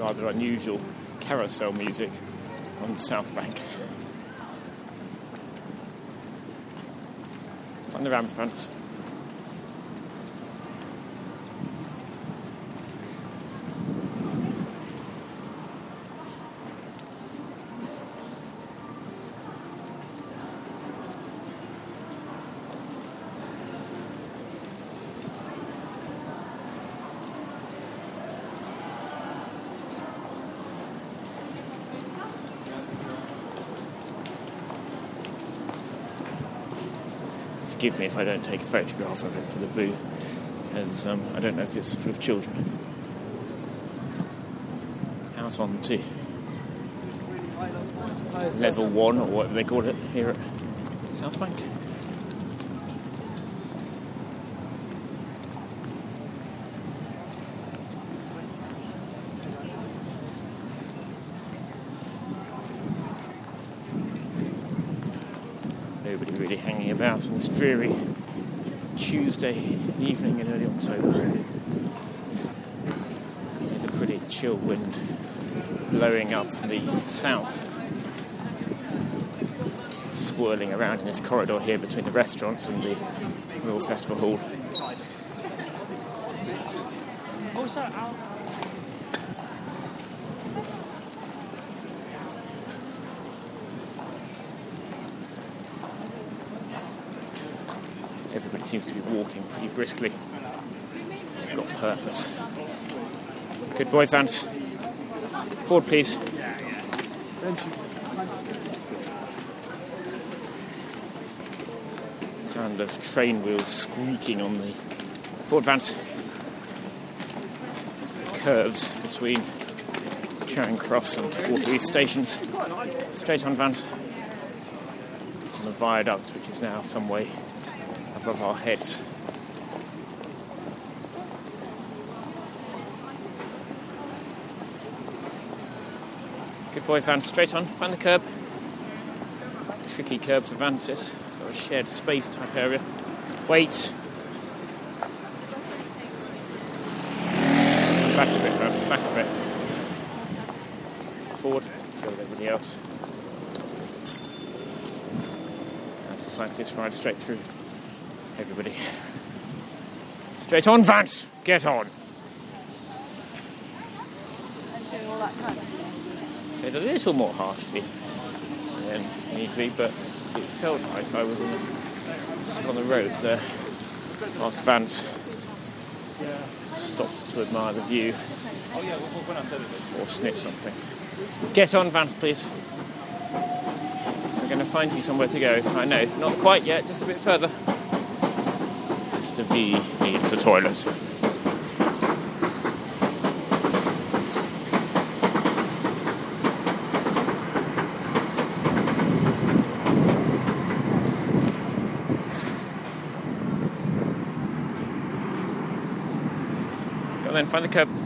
rather unusual carousel music on South Bank. Find the ramp fronts. Forgive me if I don't take a photograph of it for the boo, because I don't know if it's full of children. Out on to level 1, or whatever they call it here at South Bank. Nobody really hanging about on this dreary Tuesday evening in early October. There's a pretty chill wind blowing up from the south, swirling around in this corridor here between the restaurants and the Royal Festival Hall. Everybody seems to be walking pretty briskly. They've got purpose. Good boy, Vance. Forward, please. Sound of train wheels squeaking on the forward, Vance. Curves between Charing Cross and Waterloo stations. Straight on, Vance. On the viaduct, which is now some way above our heads. Good boy, Vance. Straight on. Find the curb. Tricky curb for Vance, yes. So a shared space type area. Wait. Back a bit, Vance. Back a bit. Forward. Let's go with everybody else. That's the cyclist ride straight through. Everybody. Straight on, Vance! Get on! Said a little more harshly than need be, but it felt like I was on the road there. Whilst Vance stopped to admire the view or sniff something. Get on, Vance, please. We're going to find you somewhere to go. I know, not quite yet, just a bit further. Mr. V needs the toilet. Go on then, find the curb.